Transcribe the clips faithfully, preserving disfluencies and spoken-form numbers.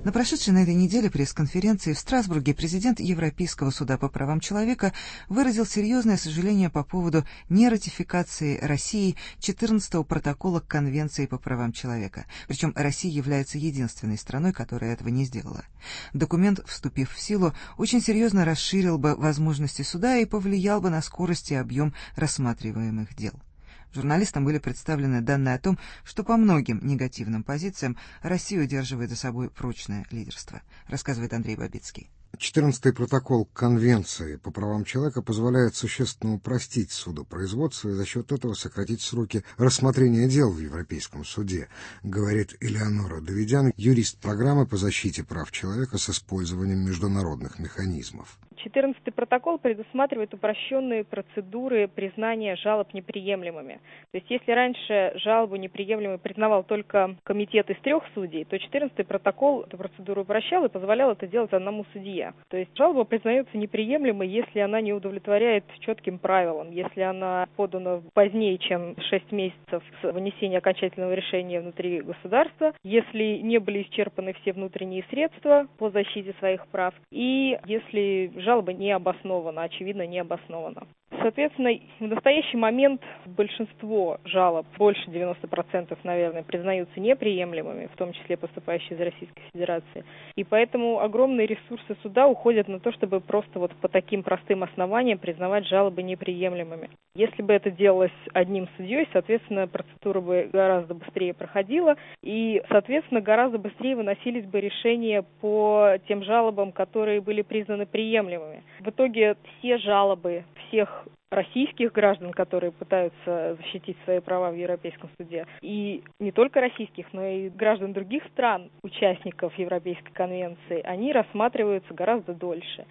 На прошедшей на этой неделе пресс-конференции в Страсбурге президент Европейского суда по правам человека выразил серьезное сожаление по поводу нератификации Россией четырнадцатого протокола к Конвенции по правам человека. Причем Россия является единственной страной, которая этого не сделала. Документ, вступив в силу, очень серьезно расширил бы возможности суда и повлиял бы на скорость и объем рассматриваемых дел. Журналистам были представлены данные о том, что по многим негативным позициям Россия удерживает за собой прочное лидерство, рассказывает Андрей Бабицкий. четырнадцатый протокол к Конвенции по правам человека позволяет существенно упростить судопроизводство и за счет этого сократить сроки рассмотрения дел в Европейском суде, говорит Элеонора Давидян, юрист программы по защите прав человека с использованием международных механизмов. четырнадцатый протокол предусматривает упрощенные процедуры признания жалоб неприемлемыми. То есть, если раньше жалобу неприемлемой признавал только комитет из трех судей, то четырнадцатый протокол эту процедуру упрощал и позволял это делать одному судье. То есть, жалоба признается неприемлемой, если она не удовлетворяет четким правилам, если она подана позднее, чем шесть месяцев с вынесения окончательного решения внутри государства, если не были исчерпаны все внутренние средства по защите своих прав, и если жалоба не обоснована, очевидно не обоснована. Соответственно, в настоящий момент большинство жалоб, больше девяносто процентов, наверное, признаются неприемлемыми, в том числе поступающие из Российской Федерации. И поэтому огромные ресурсы суда уходят на то, чтобы просто вот по таким простым основаниям признавать жалобы неприемлемыми. Если бы это делалось одним судьей, соответственно, процедура бы гораздо быстрее проходила, и, соответственно, гораздо быстрее выносились бы решения по тем жалобам, которые были признаны приемлемыми. В итоге все жалобы всех российских граждан, которые пытаются защитить свои права в Европейском суде, и не только российских, но и граждан других стран, участников Европейской конвенции, они рассматриваются гораздо дольше.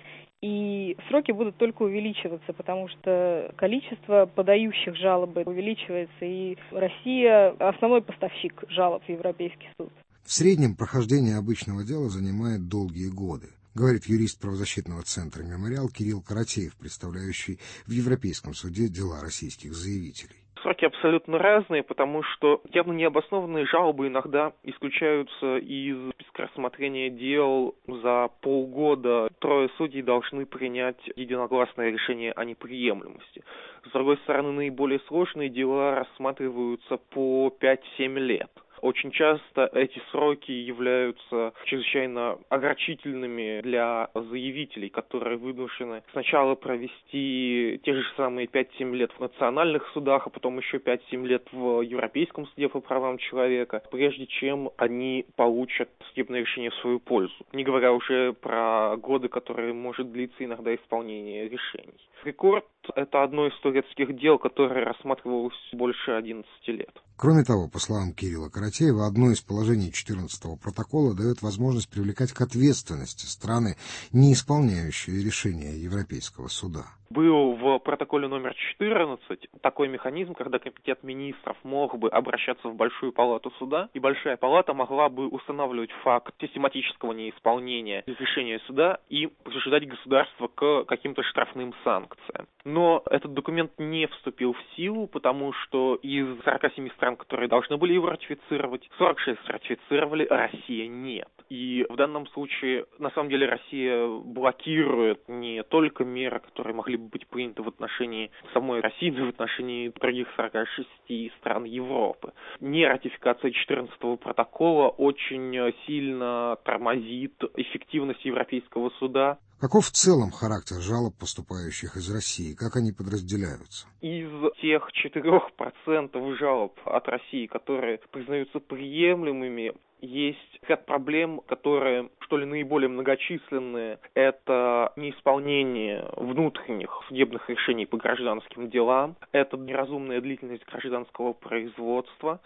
И сроки будут только увеличиваться, потому что количество подающих жалобы увеличивается, и Россия основной поставщик жалоб в Европейский суд. В среднем прохождение обычного дела занимает долгие годы, говорит юрист правозащитного центра «Мемориал» Кирилл Каратеев, представляющий в Европейском суде дела российских заявителей. Сроки абсолютно разные, потому что явно необоснованные жалобы иногда исключаются из списка рассмотрения дел за полгода. Трое судей должны принять единогласное решение о неприемлемости. С другой стороны, наиболее сложные дела рассматриваются по пять-семь лет. Очень часто эти сроки являются чрезвычайно огорчительными для заявителей, которые вынуждены сначала провести те же самые пять-семь лет в национальных судах, а потом еще пять-семь лет в Европейском суде по правам человека, прежде чем они получат судебное решение в свою пользу. Не говоря уже про годы, которые может длиться иногда исполнение решений. Рекорд – это одно из турецких дел, которое рассматривалось больше одиннадцати лет. Кроме того, по словам Кирилла Каратеева, одно из положений четырнадцатого протокола дает возможность привлекать к ответственности страны, не исполняющие решения Европейского суда. Был в протоколе номер четырнадцать такой механизм, когда комитет министров мог бы обращаться в Большую палату суда, и Большая палата могла бы устанавливать факт систематического неисполнения решения суда и принуждать государство к каким-то штрафным санкциям. Но этот документ не вступил в силу, потому что из сорока семи стран, которые должны были его ратифицировать, сорок шесть ратифицировали, а Россия нет. И в данном случае, на самом деле, Россия блокирует не только меры, которые могли бы быть приняты в отношении самой России, но и в отношении других сорока шести стран Европы. Нератификация четырнадцатого протокола очень сильно тормозит эффективность Европейского суда. Каков в целом характер жалоб, поступающих из России? Как они подразделяются? Из тех четырёх процентов жалоб от России, которые признаются приемлемыми, есть ряд проблем, которые, что ли, наиболее многочисленные. Это неисполнение внутренних судебных решений по гражданским делам, это неразумная длительность гражданского производства,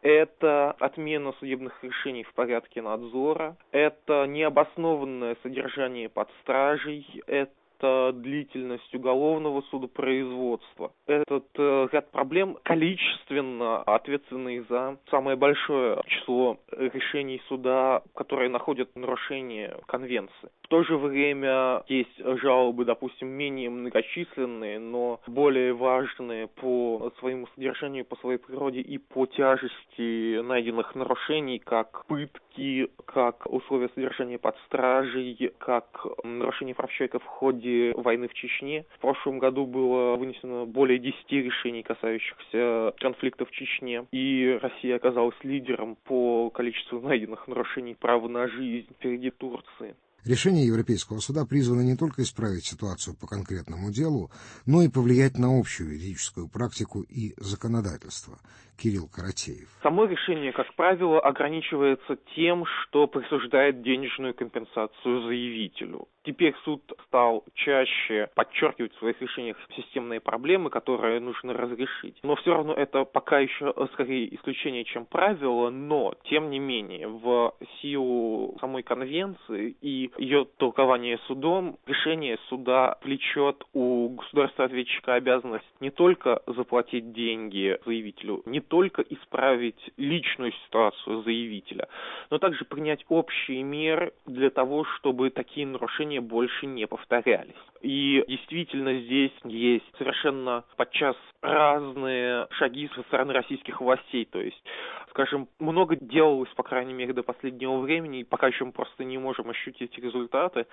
это отмена судебных решений в порядке надзора, это необоснованное содержание под стражей, это это длительность уголовного судопроизводства. Этот э, ряд проблем количественно ответственный за самое большое число решений суда, которые находят нарушение конвенции. В то же время есть жалобы, допустим, менее многочисленные, но более важные по своему содержанию, по своей природе и по тяжести найденных нарушений, как пытки, как условия содержания под стражей, как нарушение прав человека в ходе войны в Чечне. В прошлом году было вынесено более десяти решений, касающихся конфликта в Чечне, и Россия оказалась лидером по количеству найденных нарушений права на жизнь впереди Турции. Решение Европейского суда призвано не только исправить ситуацию по конкретному делу, но и повлиять на общую юридическую практику и законодательство. Кирилл Каратеев. Само решение, как правило, ограничивается тем, что присуждает денежную компенсацию заявителю. Теперь суд стал чаще подчеркивать в своих решениях системные проблемы, которые нужно разрешить. Но все равно это пока еще скорее исключение, чем правило, но, тем не менее, в силу самой конвенции и ее толкования судом, решение суда влечет у государства-ответчика обязанность не только заплатить деньги заявителю, не только исправить личную ситуацию заявителя, но также принять общие меры для того, чтобы такие нарушения больше не повторялись. И действительно здесь есть совершенно подчас разные шаги со стороны российских властей. То есть, скажем, много делалось, по крайней мере, до последнего времени, и пока еще мы просто не можем ощутить результаты.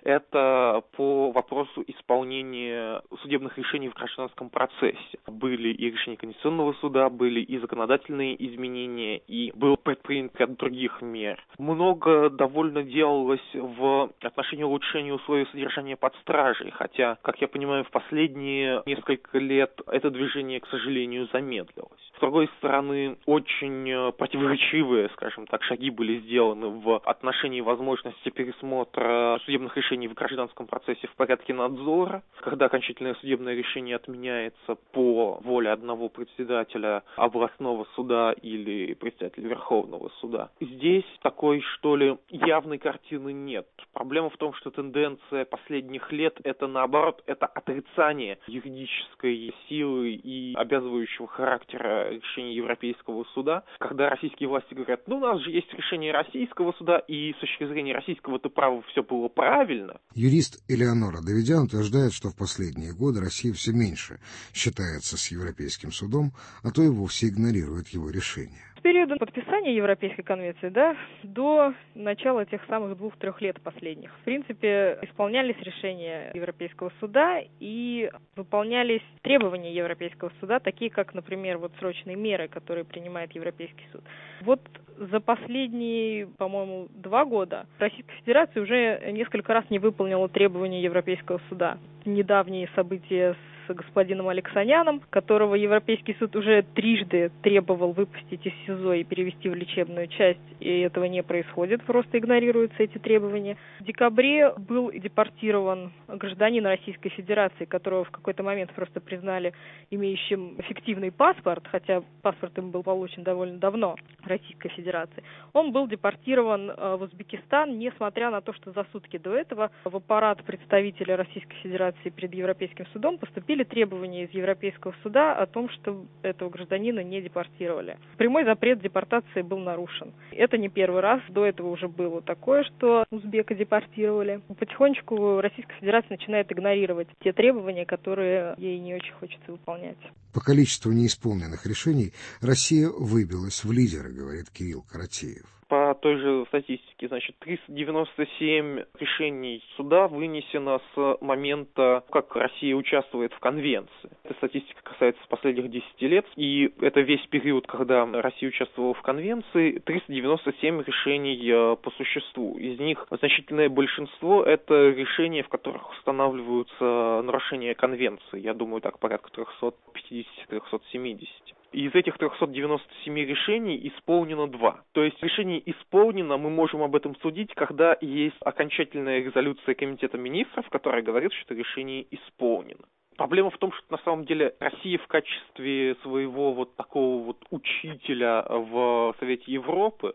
Это по вопросу исполнения судебных решений в гражданском процессе. Были и решения Конституционного суда, были и законодательные изменения, и был предпринят ряд других мер. Много довольно делалось в отношении улучшения условий содержания под стражей, хотя, как я понимаю, в последние несколько лет это движение, к сожалению, замедлилось. С другой стороны, очень противоречивые, скажем так, шаги были сделаны в отношении возможности пересмотра судебных решений в гражданском процессе в порядке надзора, когда окончательное судебное решение отменяется по воле одного председателя областного суда или председателя Верховного суда. Здесь такой, что ли, явной картины нет. Проблема в том, что тенденция последних лет – это, наоборот, это отрицание юридической силы и обязывающего характера решения Европейского суда, когда российские власти говорят, ну, у нас же есть решение Российского суда, и с точки зрения российского-то права все было правильно. Юрист Элеонора Давидян утверждает, что в последние годы Россия все меньше считается с Европейским судом, а то и вовсе игнорирует его решения. С периода подписания Европейской конвенции, да, до начала тех самых двух-трех лет последних, в принципе, исполнялись решения Европейского суда и выполнялись требования Европейского суда, такие как, например, вот срочные меры, которые принимает Европейский суд. Вот за последние, по-моему, два года Российская Федерация уже несколько раз не выполнила требования Европейского суда. Недавние события с господином Алексаняном, которого Европейский суд уже трижды требовал выпустить из СИЗО и перевести в лечебную часть, и этого не происходит, просто игнорируются эти требования. В декабре был депортирован гражданин Российской Федерации, которого в какой-то момент просто признали имеющим фиктивный паспорт, хотя паспорт им был получен довольно давно в Российской Федерации. Он был депортирован в Узбекистан, несмотря на то, что за сутки до этого в аппарат представителя Российской Федерации перед Европейским судом поступили требования из Европейского суда о том, что этого гражданина не депортировали. Прямой запрет депортации был нарушен. Это не первый раз, до этого уже было такое, что узбека депортировали. Потихонечку Российская Федерация начинает игнорировать те требования, которые ей не очень хочется выполнять. По количеству неисполненных решений Россия выбилась в лидеры, говорит Кирилл Каратеев. По той же статистике, значит, триста девяносто семь решений суда вынесено с момента, как Россия участвует в конвенции. Эта статистика касается последних десяти лет, и это весь период, когда Россия участвовала в конвенции, триста девяносто семь решений по существу. Из них значительное большинство – это решения, в которых устанавливаются нарушения конвенции. Я думаю, так, порядка триста пятьдесят - триста семьдесят. Из этих трехсот девяноста семи решений исполнено два. То есть решение исполнено, мы можем об этом судить, когда есть окончательная резолюция Комитета министров, которая говорит, что это решение исполнено. Проблема в том, что на самом деле Россия в качестве своего вот такого вот учителя в Совете Европы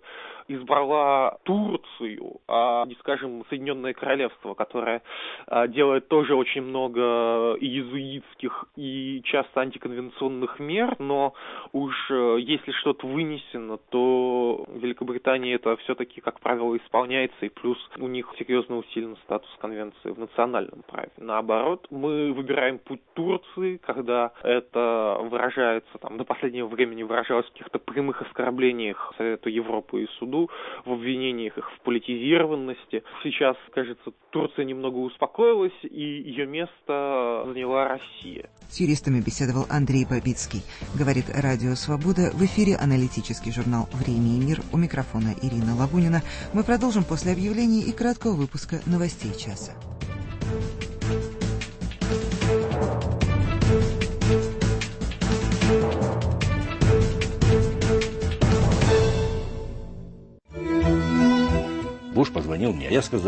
избрала Турцию, а не, скажем, Соединенное Королевство, которое а, делает тоже очень много иезуитских и часто антиконвенционных мер, но уж если что-то вынесено, то в Великобритании это все-таки, как правило, исполняется, и плюс у них серьезно усилен статус конвенции в национальном праве. Наоборот, мы выбираем путь Турции, когда это выражается, там, до последнего времени выражалось в каких-то прямых оскорблениях Совету Европы и суду, в обвинениях их в политизированности. Сейчас, кажется, Турция немного успокоилась, и ее место заняла Россия. С юристами беседовал Андрей Бабицкий. Говорит Радио Свобода. В эфире аналитический журнал «Время и мир». У микрофона Ирина Лабунина. Мы продолжим после объявлений и краткого выпуска новостей часа. Буш позвонил мне, я сказал: